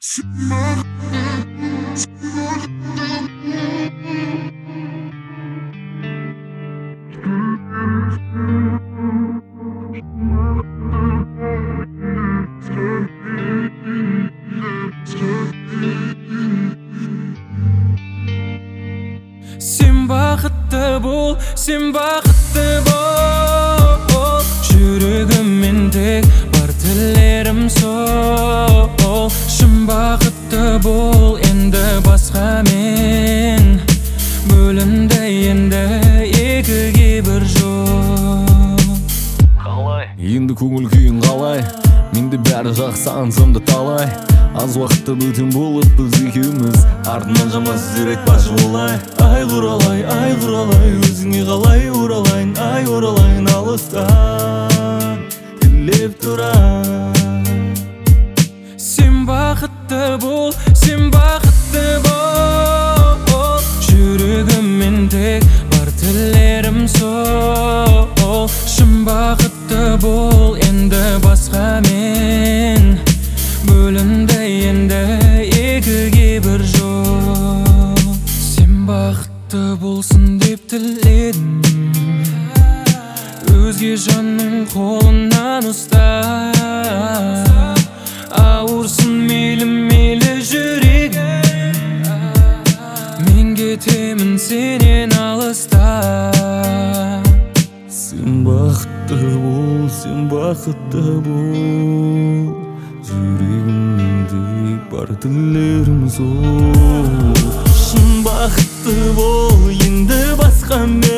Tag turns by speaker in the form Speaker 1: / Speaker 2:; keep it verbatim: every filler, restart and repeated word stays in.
Speaker 1: Sen baqıtlı bol, sen baqıtlı bol. Жүрегіммен тек бар тілерім сол. Шын бақытты бол, енді басқа мен. Бөлінді енді екіге бір жол.
Speaker 2: Қалай? Енді көңіл күйін қалай? Менде бәрі жақсы ансамды талай. Аз уақытта бөтен болып біз екеуміз. Артынан жаман сөздер айтпашы олай. Ай құралай, ай құралай, өзіңе қалай оралайын, ай оралайын алыстан тілеп тұрам.
Speaker 1: Сен бақытты бол, сен бақытты бол. Жүрегіммен тек бар тілерім сол. Шын бақытты бол, енді басқа мен. Бөлінді енді екіге бір жол. Сен бақытты болсын деп тіледім, өзге жанның қолынан ұста. Ауырсын мейлі мейлі жүрегім, мен кетемін сенен алыста.
Speaker 2: Сен бақытты бол, сен бақытты бол. Жүрегімнен тек бар тілерім сол. Шын бақытты бол, енді басқа мен.